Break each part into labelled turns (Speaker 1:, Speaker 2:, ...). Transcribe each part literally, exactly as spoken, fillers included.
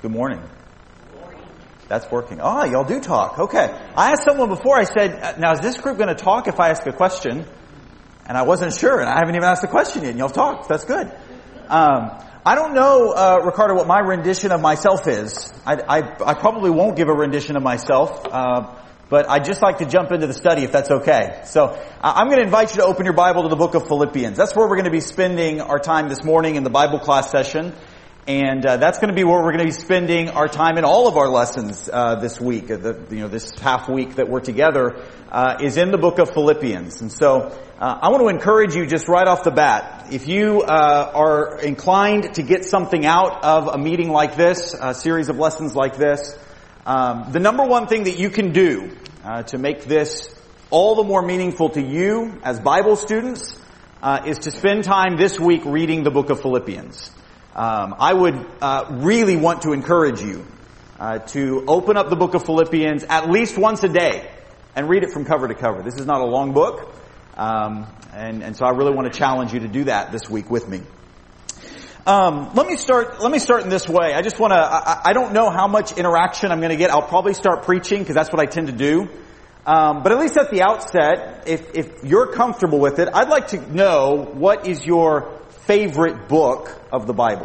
Speaker 1: Good morning. Good morning. That's working. Ah, y'all do talk. Okay. I asked someone before, I said, now is this group going to talk if I ask a question? And I wasn't sure, and I haven't even asked a question yet, and y'all have talked. That's good. Um, I don't know, uh, Ricardo, what my rendition of myself is. I, I, I probably won't give a rendition of myself, uh, but I'd just like to jump into the study if that's okay. So uh, I'm going to invite you to open your Bible to the book of Philippians. That's where we're going to be spending our time this morning in the Bible class session. And uh, that's going to be where we're going to be spending our time in all of our lessons uh, this week. The, you know, this half week that we're together uh, is in the book of Philippians. And so uh, I want to encourage you just right off the bat, if you uh, are inclined to get something out of a meeting like this, a series of lessons like this, um, the number one thing that you can do uh, to make this all the more meaningful to you as Bible students uh, is to spend time this week reading the book of Philippians. Um, I would uh, really want to encourage you uh, to open up the book of Philippians at least once a day and read it from cover to cover. This is not a long book, um, and, and so I really want to challenge you to do that this week with me. Um, let me start. Let me start in this way. I just want to. I, I don't know how much interaction I'm going to get. I'll probably start preaching because that's what I tend to do. Um, but at least at the outset, if, if you're comfortable with it, I'd like to know what is your favorite book of the Bible.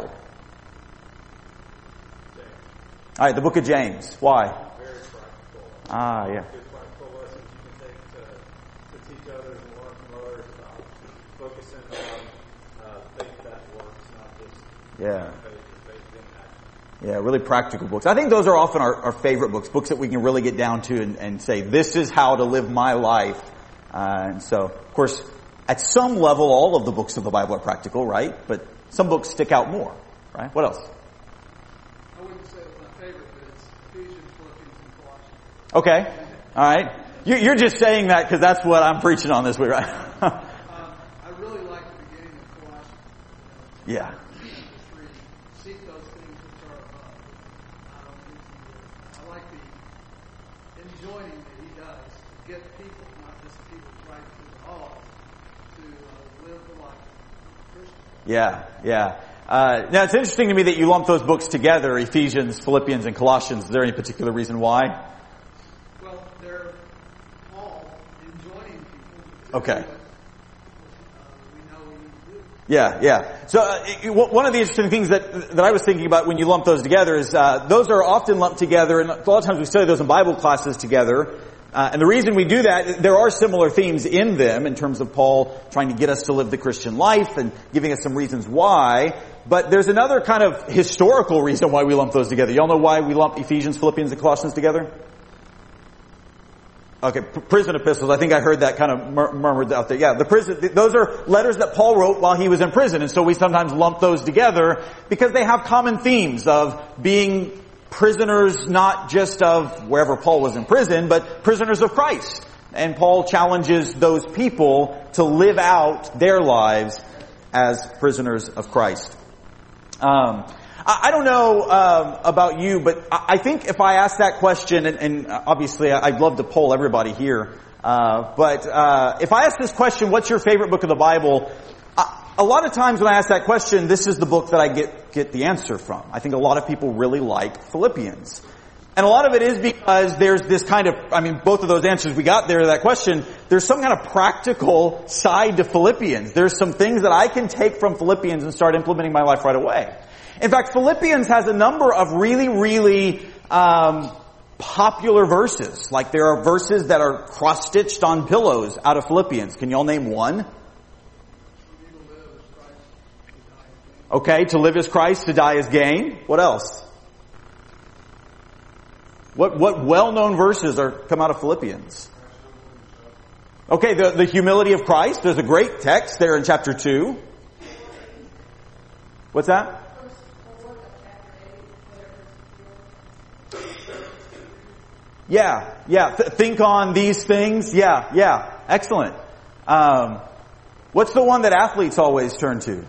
Speaker 1: James. All right, the book of James. Why?
Speaker 2: Very practical.
Speaker 1: Ah, yeah.
Speaker 2: Good practical lessons you can take to, to teach others and learn from others about focusing on uh, faith that works, not just
Speaker 1: Yeah.
Speaker 2: faith, faith in action.
Speaker 1: Yeah, really practical books. I think those are often our, our favorite books, books that we can really get down to and, and say, this is how to live my life. Uh, and so, of course, at some level, all of the books of the Bible are practical, right? But some books stick out more, right? What else?
Speaker 3: I wouldn't say it's my favorite, but it's Ephesians, Philippians, and Colossians.
Speaker 1: Okay. All right. You, you're just saying that because that's what I'm preaching on this week, right?
Speaker 3: um, I really like the beginning of Colossians. You know,
Speaker 1: Yeah.
Speaker 3: three, seek those things which are above. Um, I like the enjoining that he does to get people, not just people right to all, to uh, live the life of a Christian.
Speaker 1: Yeah, yeah. Uh, now it's interesting to me that you lump those books together, Ephesians, Philippians, and Colossians. Is there any particular reason why?
Speaker 3: Well, they're all enjoining people to
Speaker 1: Okay.
Speaker 3: do what uh, we know we need to do.
Speaker 1: Yeah, yeah. So uh, it, one of the interesting things that that I was thinking about when you lump those together is uh, those are often lumped together, and a lot of times we study those in Bible classes together. Uh, and the reason we do that, there are similar themes in them in terms of Paul trying to get us to live the Christian life and giving us some reasons why. But there's another kind of historical reason why we lump those together. Y'all know why we lump Ephesians, Philippians, and Colossians together? Okay, p- prison epistles. I think I heard that kind of mur- murmured out there. Yeah, the prison, th- those are letters that Paul wrote while he was in prison. And so we sometimes lump those together because they have common themes of being prisoners not just of wherever Paul was in prison, but prisoners of Christ. And Paul challenges those people to live out their lives as prisoners of Christ. Um, I, I don't know um, about you, but I, I think if I ask that question, and, and obviously I'd love to poll everybody here, uh, but uh, if I ask this question, what's your favorite book of the Bible? A lot of times when I ask that question, this is the book that I get, get the answer from. I think a lot of people really like Philippians. And a lot of it is because there's this kind of, I mean, both of those answers we got there to that question, there's some kind of practical side to Philippians. There's some things that I can take from Philippians and start implementing my life right away. In fact, Philippians has a number of really, really, um, popular verses. Like there are verses that are cross-stitched on pillows out of Philippians. Can y'all name one? Okay, to live is Christ, to die is gain. What else? What what well-known verses are come out of Philippians? Okay, the, the humility of Christ. There's a great text there in chapter two. What's that? Yeah, yeah. Th- think on these things. Yeah, yeah. Excellent. Um, what's the one that athletes always turn to?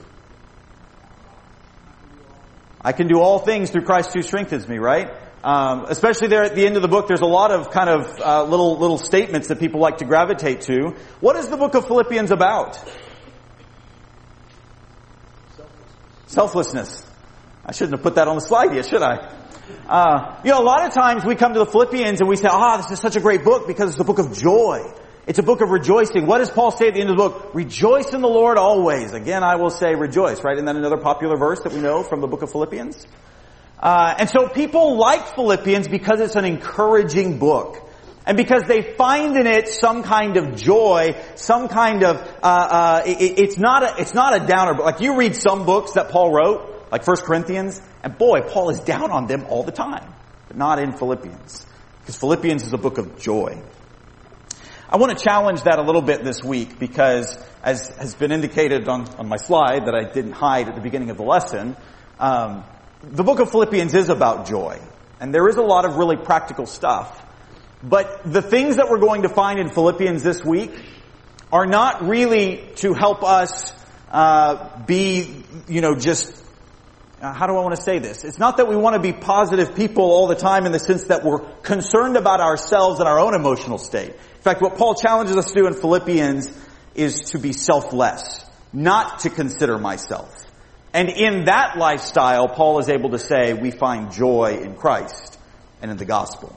Speaker 1: I can do all things through Christ who strengthens me, right? Um, especially there at the end of the book, there's a lot of kind of uh, little little statements that people like to gravitate to. What is the book of Philippians about? Selflessness. Selflessness. I shouldn't have put that on the slide yet, should I? Uh, you know, a lot of times we come to the Philippians and we say, ah, this is such a great book because it's a book of joy. It's a book of rejoicing. What does Paul say at the end of the book? Rejoice in the Lord always. Again, I will say rejoice, right? Isn't that another popular verse that we know from the book of Philippians? Uh, and so people like Philippians because it's an encouraging book. And because they find in it some kind of joy, some kind of, uh, uh, it, it's not a, it's not a downer book. Like you read some books that Paul wrote, like First Corinthians, and boy, Paul is down on them all the time. But not in Philippians. Because Philippians is a book of joy. I want to challenge that a little bit this week because, as has been indicated on, on my slide that I didn't hide at the beginning of the lesson, um, the book of Philippians is about joy. And there is a lot of really practical stuff. But the things that we're going to find in Philippians this week are not really to help us uh be, you know, just, uh, how do I want to say this? It's not that we want to be positive people all the time in the sense that we're concerned about ourselves and our own emotional state. In fact, what Paul challenges us to do in Philippians is to be selfless, not to consider myself. And in that lifestyle, Paul is able to say we find joy in Christ and in the gospel.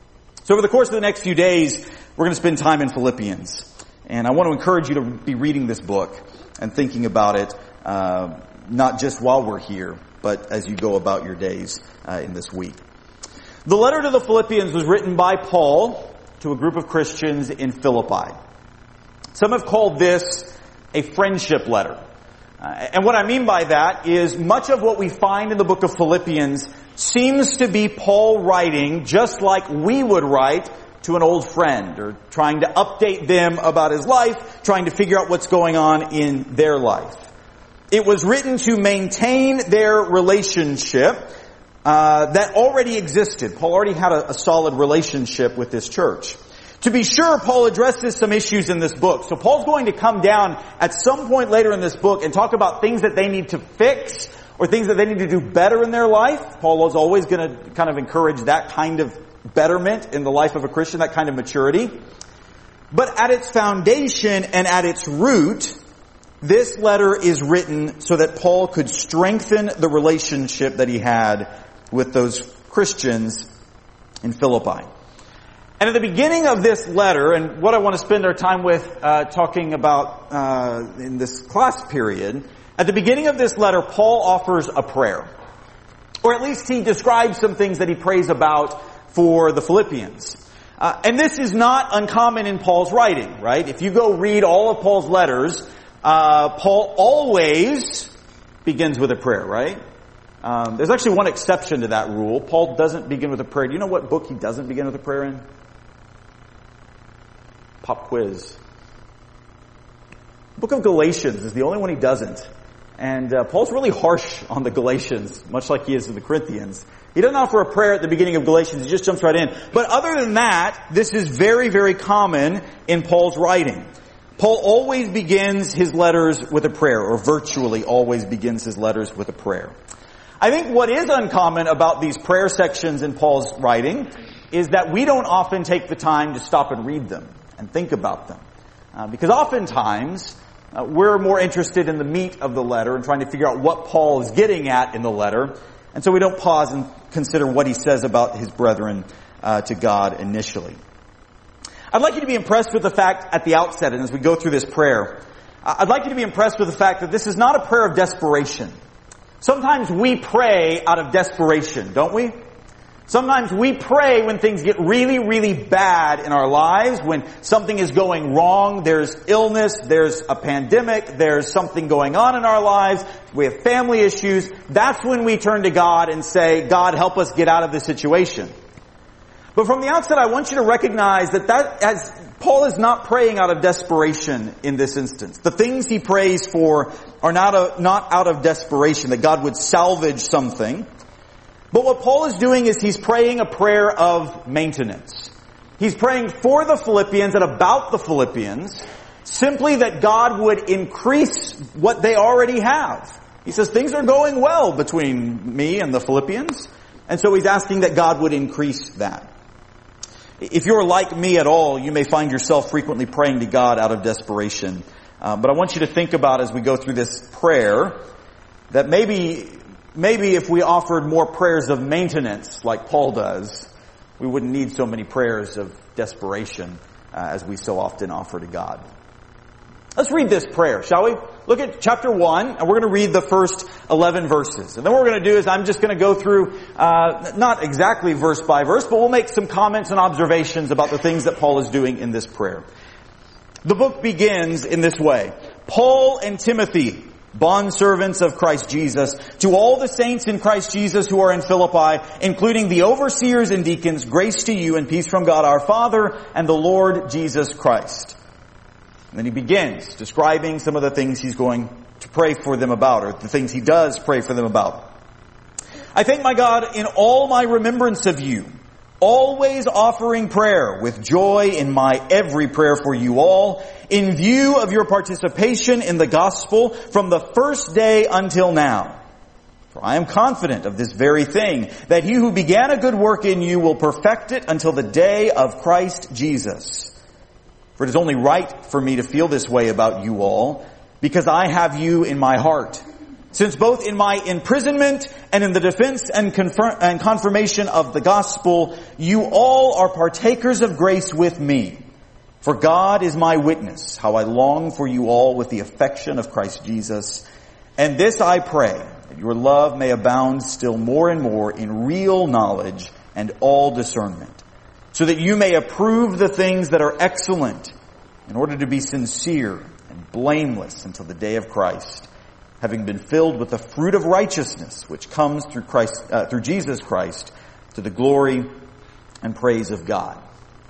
Speaker 1: So over the course of the next few days, we're going to spend time in Philippians. And I want to encourage you to be reading this book and thinking about it, uh, not just while we're here, but as you go about your days uh, in this week. The letter to the Philippians was written by Paul to a group of Christians in Philippi. Some have called this a friendship letter. Uh, and what I mean by that is much of what we find in the book of Philippians seems to be Paul writing just like we would write to an old friend, or trying to update them about his life, trying to figure out what's going on in their life. It was written to maintain their relationship uh, that already existed. Paul already had a, a solid relationship with this church. To be sure, Paul addresses some issues in this book. So Paul's going to come down at some point later in this book and talk about things that they need to fix or things that they need to do better in their life. Paul is always going to kind of encourage that kind of betterment in the life of a Christian, that kind of maturity. But at its foundation and at its root, this letter is written so that Paul could strengthen the relationship that he had with those Christians in Philippi. And at the beginning of this letter, and what I want to spend our time with uh, talking about uh, in this class period, at the beginning of this letter, Paul offers a prayer. Or at least he describes some things that he prays about for the Philippians. Uh, and this is not uncommon in Paul's writing, right? If you go read all of Paul's letters, uh, Paul always begins with a prayer, right? Um, there's actually one exception to that rule. Paul doesn't begin with a prayer. Do you know what book he doesn't begin with a prayer in? Pop quiz. The book of Galatians is the only one he doesn't. And uh, Paul's really harsh on the Galatians, much like he is in the Corinthians. He doesn't offer a prayer at the beginning of Galatians. He just jumps right in. But other than that, this is very, very common in Paul's writing. Paul always begins his letters with a prayer, or virtually always begins his letters with a prayer. I think what is uncommon about these prayer sections in Paul's writing is that we don't often take the time to stop and read them and think about them. Uh, because oftentimes, uh, we're more interested in the meat of the letter and trying to figure out what Paul is getting at in the letter. And so we don't pause and consider what he says about his brethren uh, to God initially. I'd like you to be impressed with the fact at the outset, and as we go through this prayer, I'd like you to be impressed with the fact that this is not a prayer of desperation. Sometimes we pray out of desperation, don't we? Sometimes we pray when things get really, really bad in our lives, when something is going wrong, there's illness, there's a pandemic, there's something going on in our lives, we have family issues. That's when we turn to God and say, God, help us get out of this situation. But from the outset, I want you to recognize that that, as Paul is not praying out of desperation in this instance. The things he prays for are not, a, not out of desperation, that God would salvage something. But what Paul is doing is he's praying a prayer of maintenance. He's praying for the Philippians and about the Philippians, simply that God would increase what they already have. He says things are going well between me and the Philippians, and so he's asking that God would increase that. If you're like me at all, you may find yourself frequently praying to God out of desperation. Uh, but I want you to think about as we go through this prayer that maybe maybe if we offered more prayers of maintenance like Paul does, we wouldn't need so many prayers of desperation uh, as we so often offer to God. Let's read this prayer, shall we? Look at chapter one, and we're going to read the first eleven verses. And then what we're going to do is I'm just going to go through, uh, not exactly verse by verse, but we'll make some comments and observations about the things that Paul is doing in this prayer. The book begins in this way. Paul and Timothy, bondservants of Christ Jesus, to all the saints in Christ Jesus who are in Philippi, including the overseers and deacons, grace to you and peace from God our Father and the Lord Jesus Christ. And then he begins describing some of the things he's going to pray for them about, or the things he does pray for them about. I thank my God in all my remembrance of you, always offering prayer with joy in my every prayer for you all, in view of your participation in the gospel from the first day until now. For I am confident of this very thing, that he who began a good work in you will perfect it until the day of Christ Jesus. For it is only right for me to feel this way about you all, because I have you in my heart. Since both in my imprisonment and in the defense and, confirm, and confirmation of the gospel, you all are partakers of grace with me. For God is my witness, how I long for you all with the affection of Christ Jesus. And this I pray, that your love may abound still more and more in real knowledge and all discernment, so that you may approve the things that are excellent, in order to be sincere and blameless until the day of Christ, having been filled with the fruit of righteousness, which comes through Christ, uh, through Jesus Christ, to the glory and praise of God.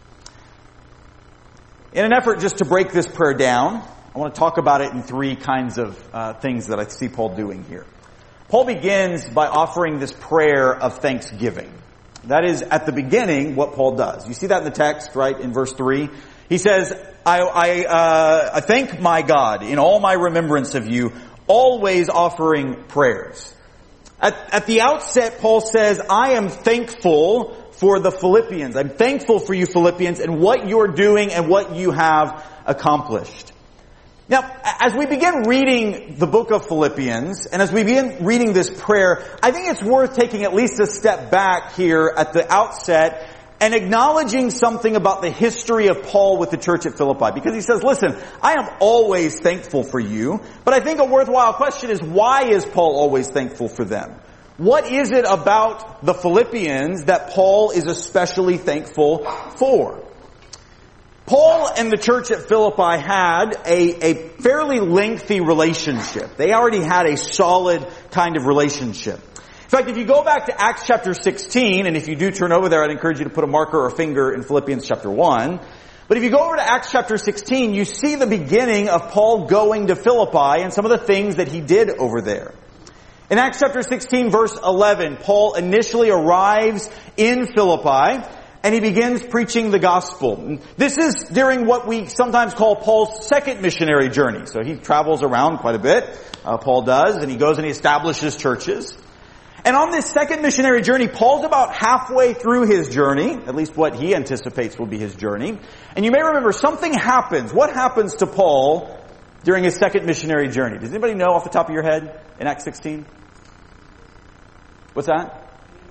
Speaker 1: In an effort just to break this prayer down, I want to talk about it in three kinds of uh, things that I see Paul doing here. Paul begins by offering this prayer of thanksgiving. That is, at the beginning, what Paul does. You see that in the text, right, in verse three? He says, I, I, uh, I thank my God in all my remembrance of you, always offering prayers. At, at the outset, Paul says, I am thankful for the Philippians. I'm thankful for you Philippians and what you're doing and what you have accomplished. Now, as we begin reading the book of Philippians, and as we begin reading this prayer, I think it's worth taking at least a step back here at the outset and acknowledging something about the history of Paul with the church at Philippi. Because he says, listen, I am always thankful for you, but I think a worthwhile question is, why is Paul always thankful for them? What is it about the Philippians that Paul is especially thankful for? Paul and the church at Philippi had a, a fairly lengthy relationship. They already had a solid kind of relationship. In fact, if you go back to Acts chapter sixteen, and if you do turn over there, I'd encourage you to put a marker or a finger in Philippians chapter one. But if you go over to Acts chapter sixteen, you see the beginning of Paul going to Philippi and some of the things that he did over there. In Acts chapter sixteen, verse eleven, Paul initially arrives in Philippi, and he begins preaching the gospel. This is during what we sometimes call Paul's second missionary journey. So he travels around quite a bit, uh, Paul does, and he goes and he establishes churches. And on this second missionary journey, Paul's about halfway through his journey, at least what he anticipates will be his journey. And you may remember something happens. What happens to Paul during his second missionary journey? Does anybody know off the top of your head in Acts sixteen? What's that?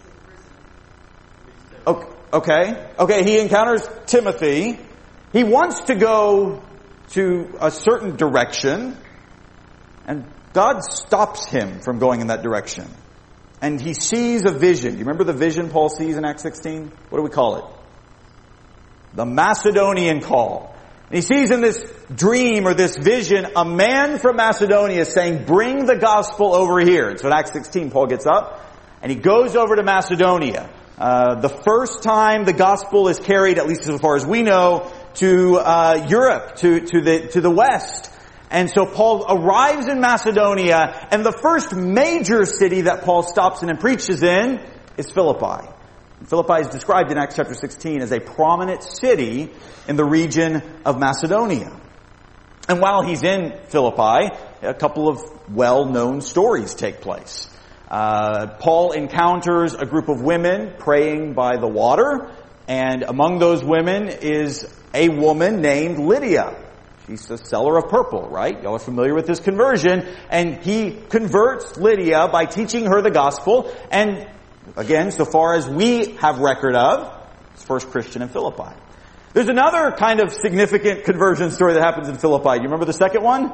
Speaker 1: Okay. Okay. Okay, he encounters Timothy. He wants to go to a certain direction, and God stops him from going in that direction. And he sees a vision. Do you remember the vision Paul sees in Acts sixteen? What do we call it? The Macedonian call. And he sees in this dream or this vision a man from Macedonia saying, bring the gospel over here. And so in Acts sixteen, Paul gets up and he goes over to Macedonia. Uh, the first time the gospel is carried, at least as far as we know, to uh, Europe, to, to the to the West. And so Paul arrives in Macedonia, and the first major city that Paul stops in and preaches in is Philippi. And Philippi is described in Acts chapter sixteen as a prominent city in the region of Macedonia. And while he's in Philippi, a couple of well-known stories take place. Uh, Paul encounters a group of women praying by the water, and among those women is a woman named Lydia. He's a seller of purple, right? Y'all are familiar with his conversion. And he converts Lydia by teaching her the gospel. And again, so far as we have record of, he's first Christian in Philippi. There's another kind of significant conversion story that happens in Philippi. You remember the second one?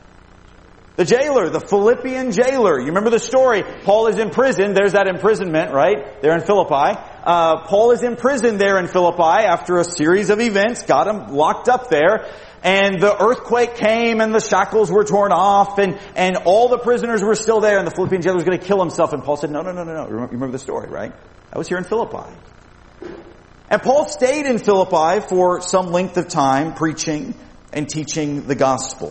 Speaker 1: The jailer, the Philippian jailer. You remember the story. Paul is in prison. There's that imprisonment, right? There in Philippi. Uh, Paul is in prison there in Philippi after a series of events. Got him locked up there. And the earthquake came and the shackles were torn off and, and all the prisoners were still there and the Philippian jailer was going to kill himself. And Paul said, no, no, no, no, no. You remember the story, right? I was here in Philippi. And Paul stayed in Philippi for some length of time preaching and teaching the gospel.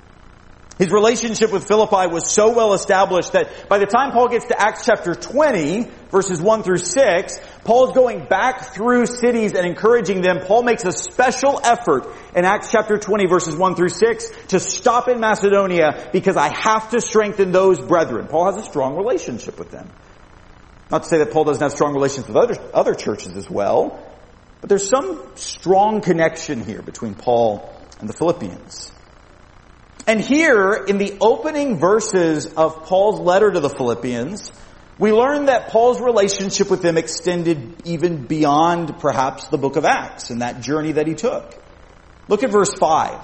Speaker 1: His relationship with Philippi was so well established that by the time Paul gets to Acts chapter twenty, verses one through six, Paul's going back through cities and encouraging them. Paul makes a special effort in Acts chapter twenty, verses one through six, to stop in Macedonia because I have to strengthen those brethren. Paul has a strong relationship with them. Not to say that Paul doesn't have strong relations with other, other churches as well, but there's some strong connection here between Paul and the Philippians. And here, in the opening verses of Paul's letter to the Philippians, we learn that Paul's relationship with them extended even beyond perhaps the book of Acts and that journey that he took. Look at verse five.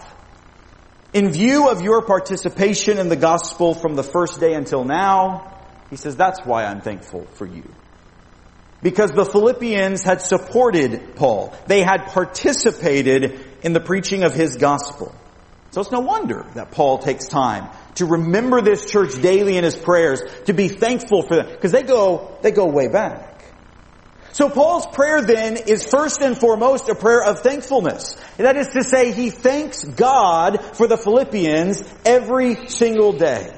Speaker 1: In view of your participation in the gospel from the first day until now, he says, that's why I'm thankful for you. Because the Philippians had supported Paul. They had participated in the preaching of his gospel. So it's no wonder that Paul takes time to remember this church daily in his prayers, to be thankful for them, because they go, they go way back. So Paul's prayer then is first and foremost a prayer of thankfulness. And that is to say, he thanks God for the Philippians every single day.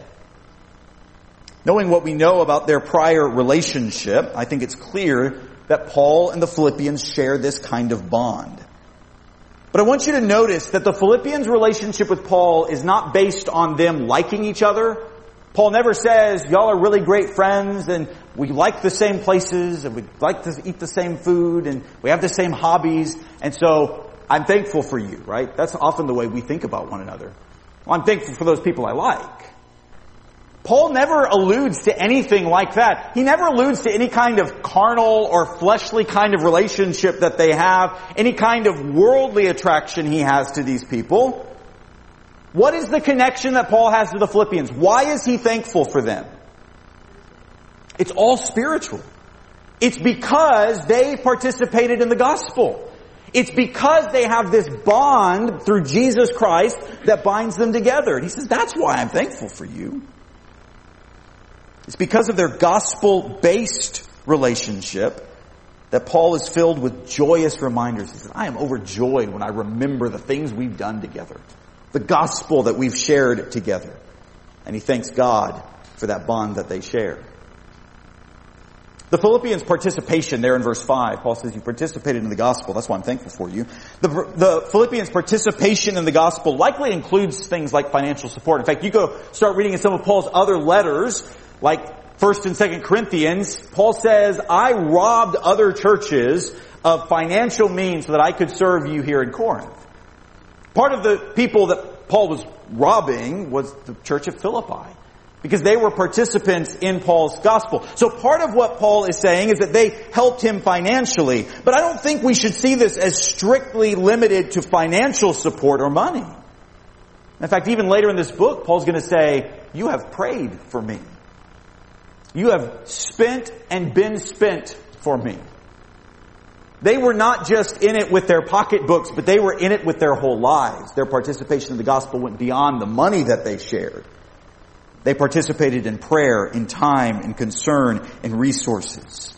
Speaker 1: Knowing what we know about their prior relationship, I think it's clear that Paul and the Philippians share this kind of bond. But I want you to notice that the Philippians' relationship with Paul is not based on them liking each other. Paul never says, y'all are really great friends and we like the same places and we like to eat the same food and we have the same hobbies and so I'm thankful for you, right? That's often the way we think about one another. Well, I'm thankful for those people I like. Paul never alludes to anything like that. He never alludes to any kind of carnal or fleshly kind of relationship that they have, any kind of worldly attraction he has to these people. What is the connection that Paul has to the Philippians? Why is he thankful for them? It's all spiritual. It's because they participated in the gospel. It's because they have this bond through Jesus Christ that binds them together. And he says, that's why I'm thankful for you. It's because of their gospel-based relationship that Paul is filled with joyous reminders. He says, I am overjoyed when I remember the things we've done together, the gospel that we've shared together. And he thanks God for that bond that they share. The Philippians' participation there in verse five, Paul says, you participated in the gospel. That's why I'm thankful for you. The, the Philippians' participation in the gospel likely includes things like financial support. In fact, you go start reading in some of Paul's other letters, like First and Second Corinthians, Paul says, I robbed other churches of financial means so that I could serve you here in Corinth. Part of the people that Paul was robbing was the church of Philippi, because they were participants in Paul's gospel. So part of what Paul is saying is that they helped him financially. But I don't think we should see this as strictly limited to financial support or money. In fact, even later in this book, Paul's going to say, you have prayed for me. You have spent and been spent for me. They were not just in it with their pocketbooks, but they were in it with their whole lives. Their participation in the gospel went beyond the money that they shared. They participated in prayer, in time, in concern, in resources.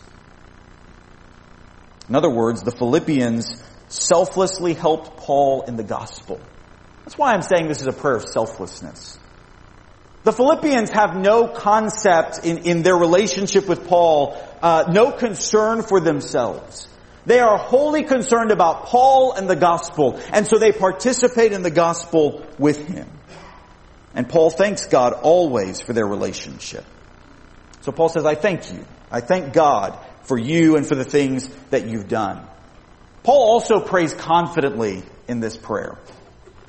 Speaker 1: In other words, the Philippians selflessly helped Paul in the gospel. That's why I'm saying this is a prayer of selflessness. The Philippians have no concept in, in their relationship with Paul, uh, no concern for themselves. They are wholly concerned about Paul and the gospel, and so they participate in the gospel with him. And Paul thanks God always for their relationship. So Paul says, I thank you. I thank God for you and for the things that you've done. Paul also prays confidently in this prayer.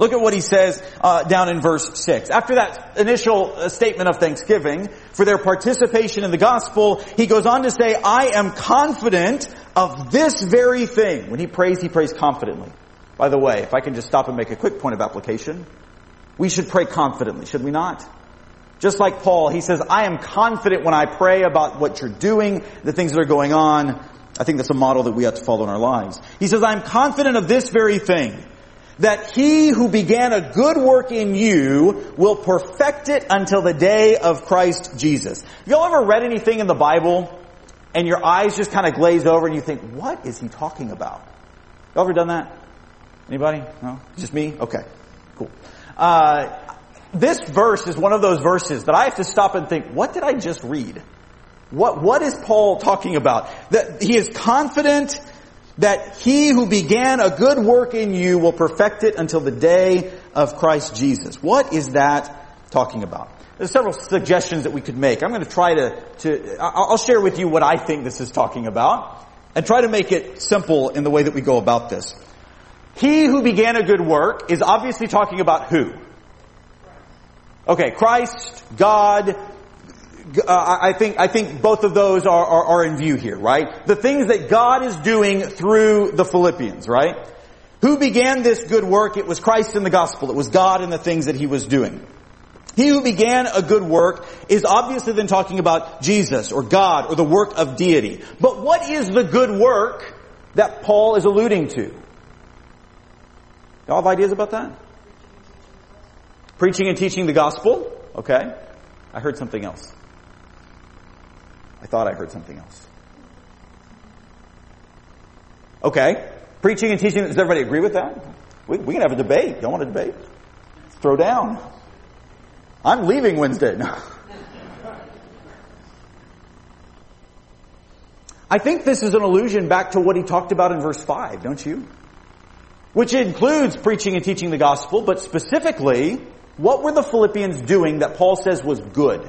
Speaker 1: Look at what he says uh, down in verse six. After that initial uh, statement of thanksgiving for their participation in the gospel, he goes on to say, I am confident of this very thing. When he prays, he prays confidently. By the way, if I can just stop and make a quick point of application, we should pray confidently, should we not? Just like Paul, he says, I am confident when I pray about what you're doing, the things that are going on. I think that's a model that we have to follow in our lives. He says, I am confident of this very thing, that he who began a good work in you will perfect it until the day of Christ Jesus. Have y'all ever read anything in the Bible and your eyes just kind of glaze over and you think, what is he talking about? Y'all ever done that? Anybody? No? Just me? Okay. Cool. Uh, this verse is one of those verses that I have to stop and think, what did I just read? What, what is Paul talking about? That he is confident that he who began a good work in you will perfect it until the day of Christ Jesus. What is that talking about? There's several suggestions that we could make. I'm going to try to, to, I'll share with you what I think this is talking about and try to make it simple in the way that we go about this. He who began a good work is obviously talking about who? Okay, Christ, God. Uh, I think I think both of those are, are, are in view here, right? The things that God is doing through the Philippians, right? Who began this good work? It was Christ in the gospel. It was God in the things that he was doing. He who began a good work is obviously then talking about Jesus or God or the work of deity. But what is the good work that Paul is alluding to? Y'all have ideas about that? Preaching and teaching the gospel. Okay. I heard something else. I thought I heard something else. Okay. Preaching and teaching. Does everybody agree with that? We, we can have a debate. Y'all want a debate? Throw down. I'm leaving Wednesday. No. I think this is an allusion back to what he talked about in verse five, don't you? Which includes preaching and teaching the gospel, but specifically, what were the Philippians doing that Paul says was good?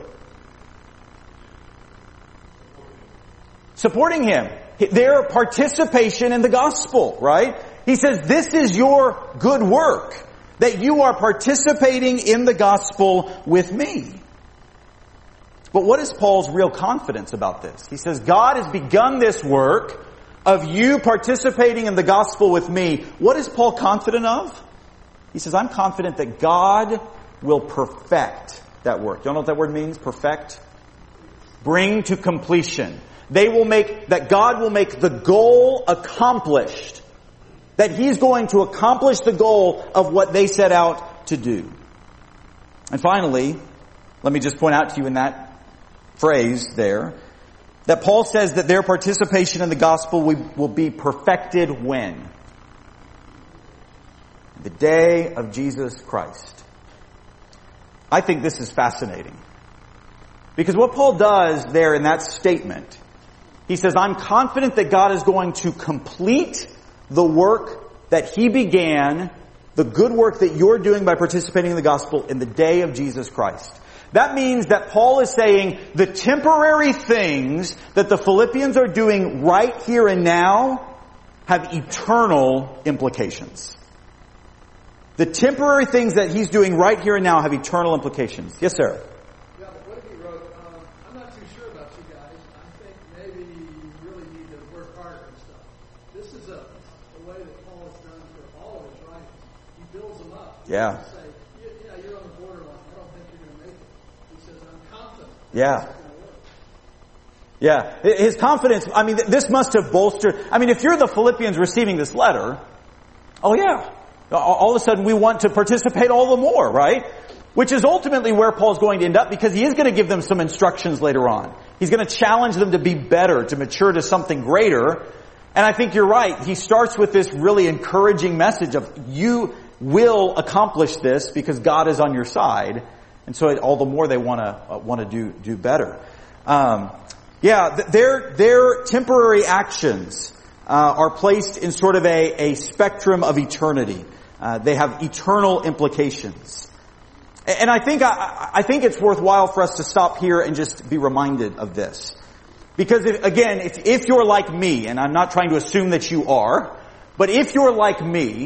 Speaker 1: Supporting him. Their participation in the gospel, right? He says, this is your good work, that you are participating in the gospel with me. But what is Paul's real confidence about this? He says, God has begun this work of you participating in the gospel with me. What is Paul confident of? He says, I'm confident that God will perfect that work. Do you know what that word means? Perfect? Bring to completion. They will make, that God will make the goal accomplished. That He's going to accomplish the goal of what they set out to do. And finally, let me just point out to you in that phrase there, that Paul says that their participation in the gospel will be perfected when? The day of Jesus Christ. I think this is fascinating. Because what Paul does there in that statement, he says, I'm confident that God is going to complete the work that He began, the good work that you're doing by participating in the gospel in the day of Jesus Christ. That means that Paul is saying the temporary things that the Philippians are doing right here and now have eternal implications. The temporary things that he's doing right here and now have eternal implications. Yes, sir?
Speaker 3: Yeah, but what if he wrote, um, I'm not too sure about you guys. I think maybe you really need to work harder and stuff. This is a, a way that Paul has done for all of his writings. He builds them up. He
Speaker 1: Yeah.
Speaker 3: doesn't say, yeah, you're on the borderline. I don't think you're going to make it. He says, I'm confident.
Speaker 1: Yeah.
Speaker 3: This is going to work.
Speaker 1: Yeah. His confidence, I mean, this must have bolstered, I mean, if you're the Philippians receiving this letter, oh yeah. All of a sudden we want to participate all the more, right? Which is ultimately where Paul's going to end up, because he is going to give them some instructions later on. He's going to challenge them to be better, to mature to something greater. And I think you're right. He starts with this really encouraging message of you will accomplish this because God is on your side. And so all the more they want to uh, want to do do better. Um, yeah, th- their their temporary actions uh, are placed in sort of a, a spectrum of eternity. Uh, they have eternal implications. And I think, I, I think it's worthwhile for us to stop here and just be reminded of this. Because if, again, if, if you're like me, and I'm not trying to assume that you are, but if you're like me,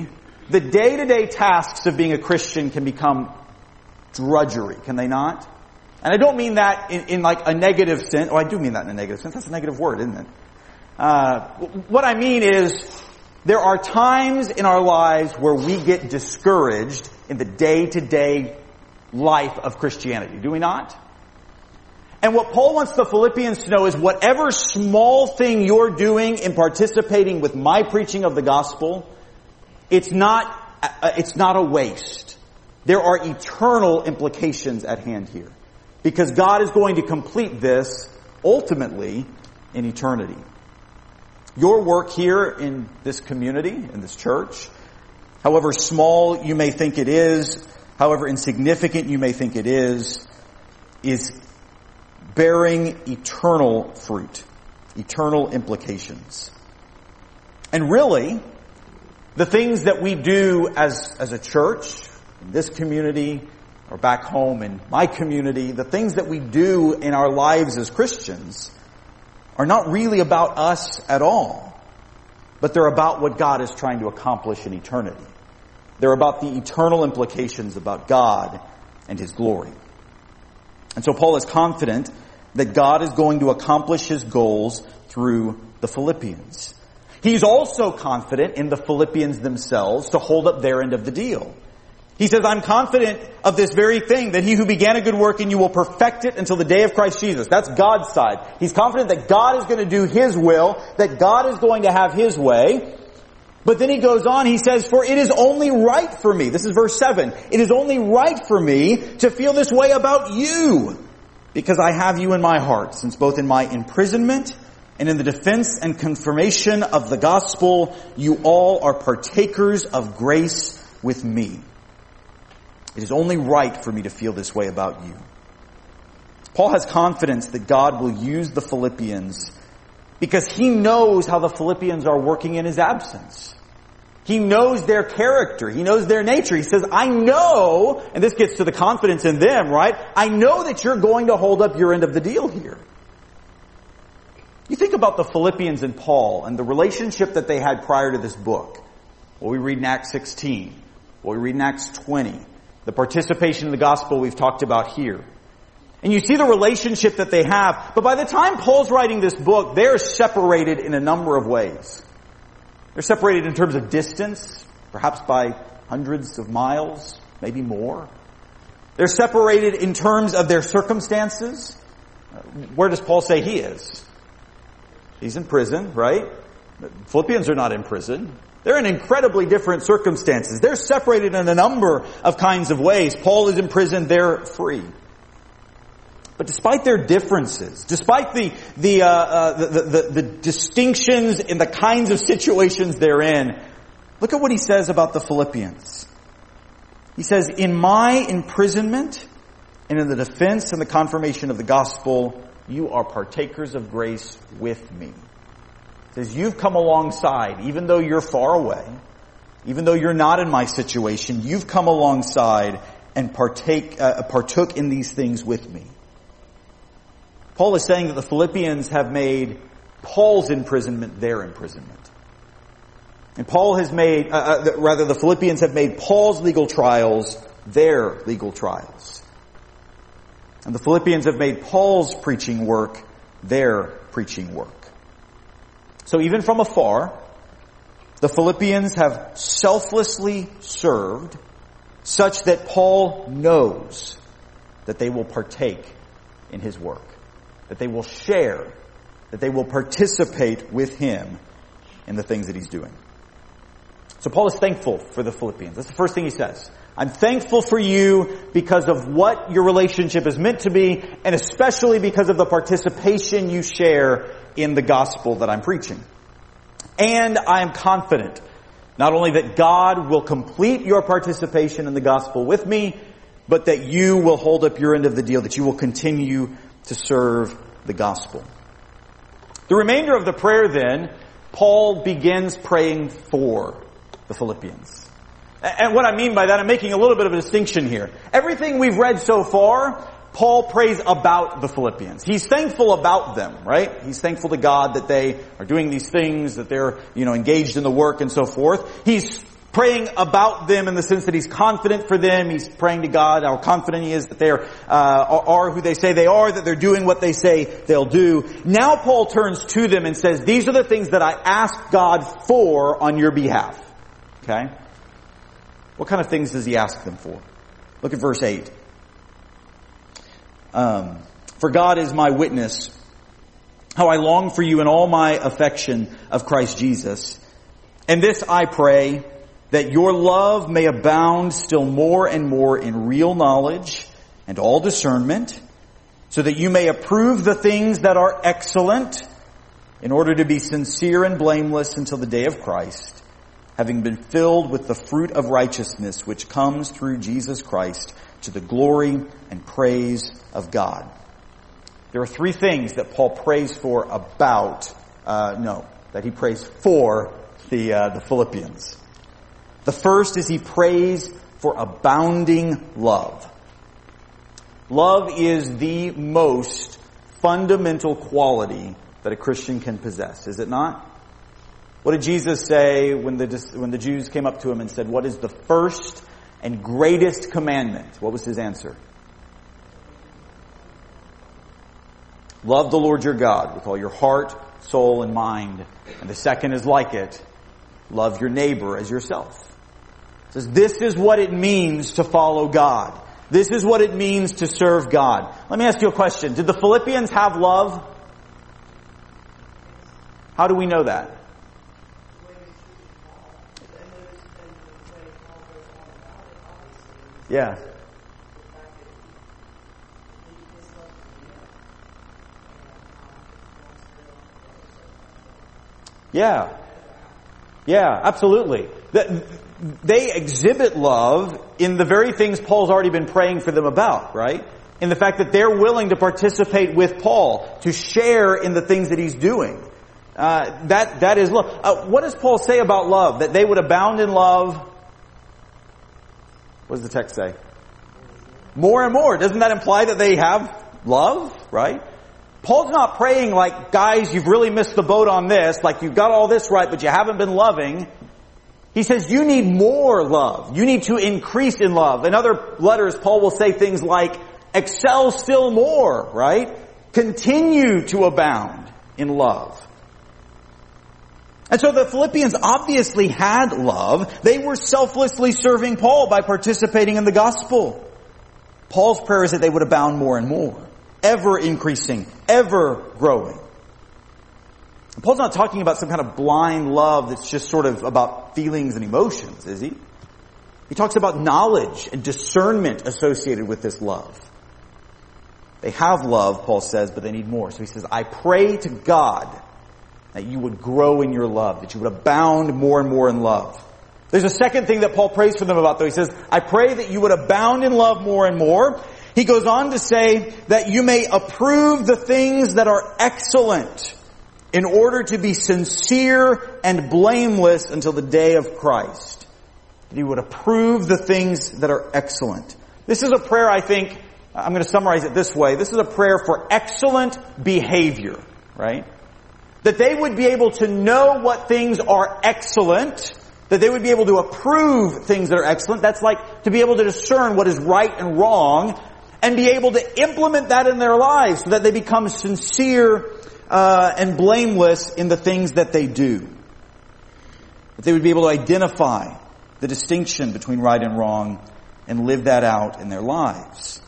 Speaker 1: the day-to-day tasks of being a Christian can become drudgery, can they not? And I don't mean that in, in like a negative sense. Oh, I do mean that in a negative sense. That's a negative word, isn't it? Uh, what I mean is, there are times in our lives where we get discouraged in the day-to-day life of Christianity. Do we not? And what Paul wants the Philippians to know is whatever small thing you're doing in participating with my preaching of the gospel, it's not, uh, it's not a waste. There are eternal implications at hand here. Because God is going to complete this ultimately in eternity. Your work here in this community, in this church, however small you may think it is, however insignificant you may think it is, is bearing eternal fruit, eternal implications. And really, the things that we do as, as a church, in this community, or back home in my community, the things that we do in our lives as Christians are not really about us at all, but they're about what God is trying to accomplish in eternity. They're about the eternal implications about God and His glory. And so Paul is confident that God is going to accomplish His goals through the Philippians. He's also confident in the Philippians themselves to hold up their end of the deal. He says, I'm confident of this very thing, that He who began a good work in you will perfect it until the day of Christ Jesus. That's God's side. He's confident that God is going to do His will, that God is going to have His way. But then he goes on, he says, for it is only right for me. This is verse seven. It is only right for me to feel this way about you, because I have you in my heart, since both in my imprisonment and in the defense and confirmation of the gospel, you all are partakers of grace with me. It is only right for me to feel this way about you. Paul has confidence that God will use the Philippians because he knows how the Philippians are working in his absence. He knows their character. He knows their nature. He says, I know, and this gets to the confidence in them, right? I know that you're going to hold up your end of the deal here. You think about the Philippians and Paul and the relationship that they had prior to this book. What we read in Acts sixteen. What we read in Acts twenty. The participation in the gospel we've talked about here. And you see the relationship that they have. But by the time Paul's writing this book, they're separated in a number of ways. They're separated in terms of distance, perhaps by hundreds of miles, maybe more. They're separated in terms of their circumstances. Where does Paul say he is? He's in prison, right? The Philippians are not in prison. They're in incredibly different circumstances. They're separated in a number of kinds of ways. Paul is in prison, they're free. But despite their differences, despite the the, uh, uh, the, the, the the distinctions in the kinds of situations they're in, look at what he says about the Philippians. He says, in my imprisonment and in the defense and the confirmation of the gospel, you are partakers of grace with me. He says, you've come alongside, even though you're far away, even though you're not in my situation, you've come alongside and partake, uh, partook in these things with me. Paul is saying that the Philippians have made Paul's imprisonment their imprisonment. And Paul has made, uh, uh, rather the Philippians have made Paul's legal trials their legal trials. And the Philippians have made Paul's preaching work their preaching work. So even from afar, the Philippians have selflessly served such that Paul knows that they will partake in his work, that they will share, that they will participate with him in the things that he's doing. So Paul is thankful for the Philippians. That's the first thing he says. I'm thankful for you because of what your relationship is meant to be, and especially because of the participation you share in the gospel that I'm preaching. And I am confident not only that God will complete your participation in the gospel with me, but that you will hold up your end of the deal, that you will continue to serve the gospel. The remainder of the prayer then, Paul begins praying for the Philippians. And what I mean by that, I'm making a little bit of a distinction here. Everything we've read so far, Paul prays about the Philippians. He's thankful about them, right? He's thankful to God that they are doing these things, that they're, you know, engaged in the work and so forth. He's praying about them in the sense that he's confident for them. He's praying to God how confident he is that they are, uh, are who they say they are, that they're doing what they say they'll do. Now Paul turns to them and says, these are the things that I ask God for on your behalf. Okay? What kind of things does he ask them for? Look at verse eight. Um, for God is my witness, how I long for you in all my affection of Christ Jesus. And this I pray, that your love may abound still more and more in real knowledge and all discernment, so that you may approve the things that are excellent, in order to be sincere and blameless until the day of Christ, having been filled with the fruit of righteousness which comes through Jesus Christ, to the glory and praise of God. There are three things that Paul prays for about, uh, no, that he prays for the uh, the Philippians. The first is he prays for abounding love. Love is the most fundamental quality that a Christian can possess, is it not? What did Jesus say when the when the Jews came up to him and said, what is the first and greatest commandment? What was his answer? Love the Lord your God with all your heart, soul, and mind. And the second is like it. Love your neighbor as yourself. It says, this is what it means to follow God. This is what it means to serve God. Let me ask you a question. Did the Philippians have love? How do we know that? Yeah. Yeah. Yeah, absolutely. They exhibit love in the very things Paul's already been praying for them about, right? In the fact that they're willing to participate with Paul, to share in the things that he's doing. Uh, that, that is love. Uh, what does Paul say about love? That they would abound in love. What does the text say? More and more. Doesn't that imply that they have love, right? Paul's not praying like, guys, you've really missed the boat on this, like you've got all this right, but you haven't been loving. He says you need more love. You need to increase in love. In other letters, Paul will say things like, excel still more, right? Continue to abound in love. And so the Philippians obviously had love. They were selflessly serving Paul by participating in the gospel. Paul's prayer is that they would abound more and more. Ever increasing, ever growing. Paul's not talking about some kind of blind love that's just sort of about feelings and emotions, is he? He talks about knowledge and discernment associated with this love. They have love, Paul says, but they need more. So he says, I pray to God that you would grow in your love, that you would abound more and more in love. There's a second thing that Paul prays for them about, though. He says, I pray that you would abound in love more and more. He goes on to say that you may approve the things that are excellent in order to be sincere and blameless until the day of Christ. That you would approve the things that are excellent. This is a prayer, I think, I'm going to summarize it this way. This is a prayer for excellent behavior, right? That they would be able to know what things are excellent, that they would be able to approve things that are excellent. That's like to be able to discern what is right and wrong, and be able to implement that in their lives so that they become sincere uh, and blameless in the things that they do. That they would be able to identify the distinction between right and wrong and live that out in their lives.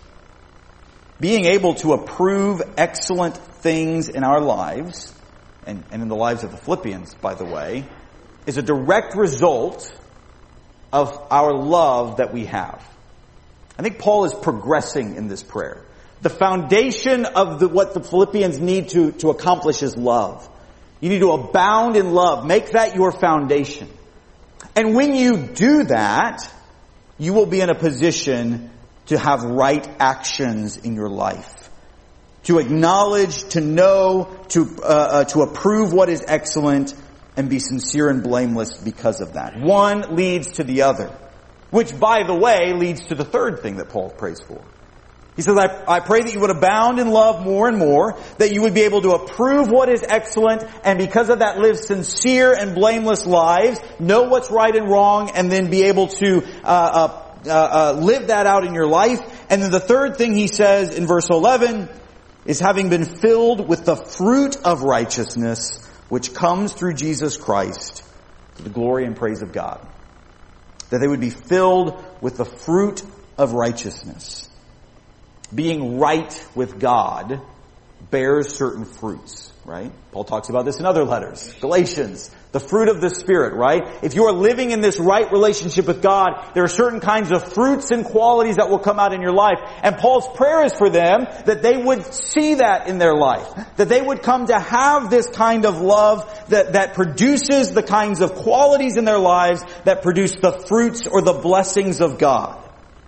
Speaker 1: Being able to approve excellent things in our lives, and, and in the lives of the Philippians, by the way, is a direct result of our love that we have. I think Paul is progressing in this prayer. The foundation of the, what the Philippians need to, to accomplish is love. You need to abound in love. Make that your foundation. And when you do that, you will be in a position to have right actions in your life. To acknowledge, to know, to, uh, uh, to approve what is excellent, and be sincere and blameless because of that. One leads to the other. Which, by the way, leads to the third thing that Paul prays for. He says, I, I pray that you would abound in love more and more, that you would be able to approve what is excellent, and because of that live sincere and blameless lives, know what's right and wrong, and then be able to uh, uh, uh, uh, live that out in your life. And then the third thing he says in verse eleven is having been filled with the fruit of righteousness, which comes through Jesus Christ, to the glory and praise of God. That they would be filled with the fruit of righteousness. Being right with God bears certain fruits, right? Paul talks about this in other letters. Galatians, the fruit of the Spirit, right? If you are living in this right relationship with God, there are certain kinds of fruits and qualities that will come out in your life. And Paul's prayer is for them that they would see that in their life. That they would come to have this kind of love that, that produces the kinds of qualities in their lives that produce the fruits or the blessings of God.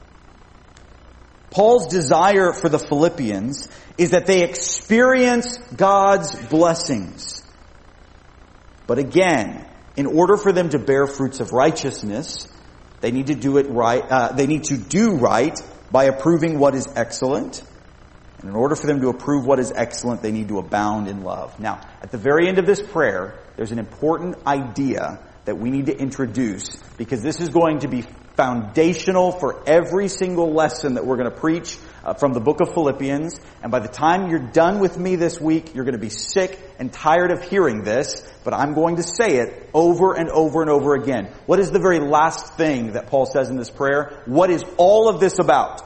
Speaker 1: Paul's desire for the Philippians is that they experience God's blessings. But again, in order for them to bear fruits of righteousness, they need to do it right. Uh, they need to do right by approving what is excellent. And in order for them to approve what is excellent, they need to abound in love. Now, at the very end of this prayer, there's an important idea that we need to introduce, because this is going to be foundational for every single lesson that we're going to preach uh, from the book of Philippians. And by the time you're done with me this week, you're going to be sick and tired of hearing this, but I'm going to say it over and over and over again. What is the very last thing that Paul says in this prayer? What is all of this about?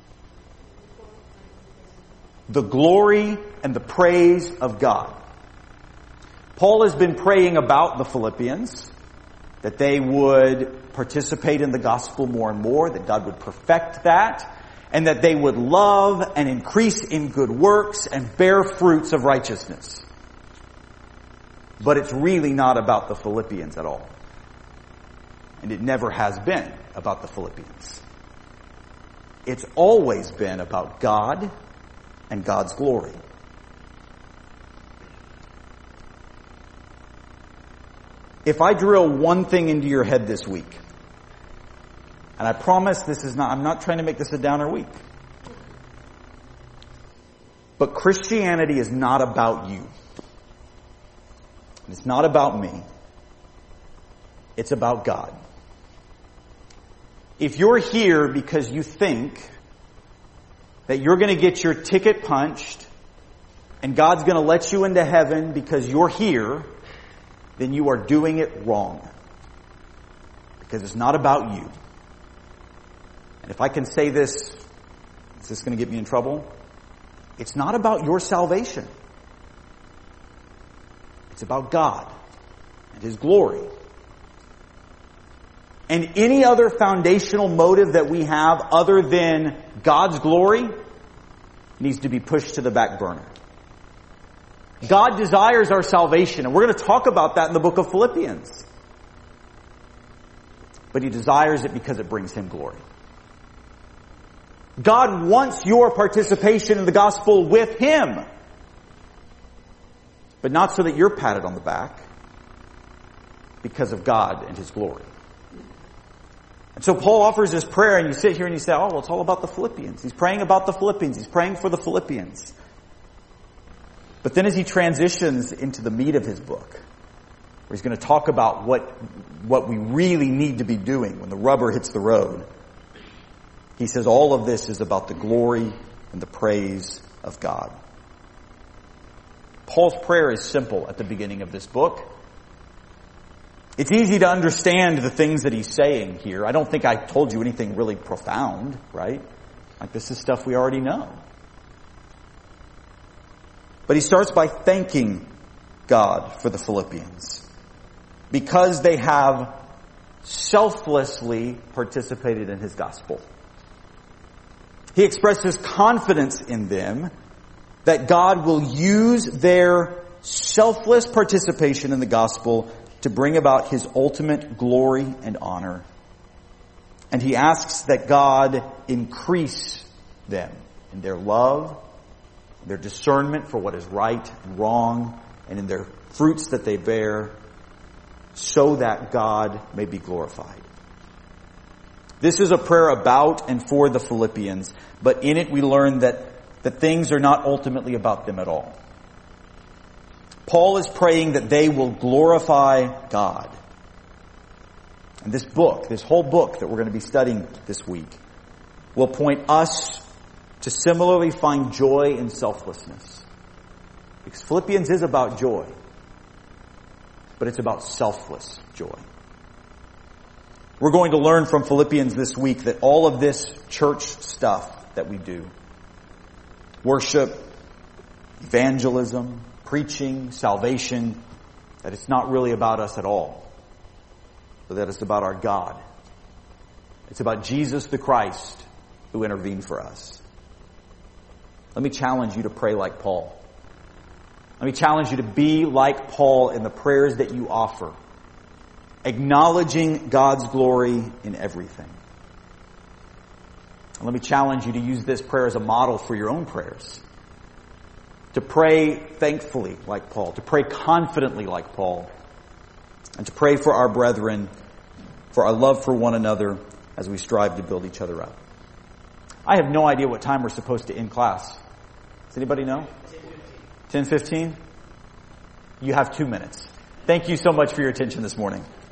Speaker 1: The glory and the praise of God. Paul has been praying about the Philippians, that they would participate in the gospel more and more, that God would perfect that, and that they would love and increase in good works and bear fruits of righteousness. But it's really not about the Philippians at all. And it never has been about the Philippians. It's always been about God and God's glory. If I drill one thing into your head this week, and I promise this is not, I'm not trying to make this a downer week, but Christianity is not about you. It's not about me. It's about God. If you're here because you think that you're going to get your ticket punched and God's going to let you into heaven because you're here, then you are doing it wrong. Because it's not about you. And if I can say this, is this going to get me in trouble? It's not about your salvation. It's about God and His glory. And any other foundational motive that we have other than God's glory needs to be pushed to the back burner. God desires our salvation, and we're going to talk about that in the book of Philippians. But He desires it because it brings Him glory. God wants your participation in the gospel with Him. But not so that you're patted on the back, because of God and His glory. And so Paul offers this prayer, and you sit here and you say, oh, well, it's all about the Philippians. He's praying about the Philippians. He's praying for the Philippians. But then as he transitions into the meat of his book, where he's going to talk about what, what we really need to be doing when the rubber hits the road, he says all of this is about the glory and the praise of God. Paul's prayer is simple at the beginning of this book. It's easy to understand the things that he's saying here. I don't think I told you anything really profound, right? Like, this is stuff we already know. But he starts by thanking God for the Philippians because they have selflessly participated in His gospel. He expresses confidence in them that God will use their selfless participation in the gospel to bring about His ultimate glory and honor. And he asks that God increase them in their love, their discernment for what is right and wrong, and in their fruits that they bear, so that God may be glorified. This is a prayer about and for the Philippians, but in it we learn that, that things are not ultimately about them at all. Paul is praying that they will glorify God. And this book, this whole book that we're going to be studying this week, will point us to similarly find joy in selflessness. Because Philippians is about joy, but it's about selfless joy. We're going to learn from Philippians this week that all of this church stuff that we do, worship, evangelism, preaching, salvation, that it's not really about us at all, but that it's about our God. It's about Jesus the Christ who intervened for us. Let me challenge you to pray like Paul. Let me challenge you to be like Paul in the prayers that you offer, acknowledging God's glory in everything. And let me challenge you to use this prayer as a model for your own prayers. To pray thankfully like Paul, to pray confidently like Paul, and to pray for our brethren, for our love for one another as we strive to build each other up. I have no idea what time we're supposed to end class. Does anybody know? ten fifteen? You have two minutes. Thank you so much for your attention this morning.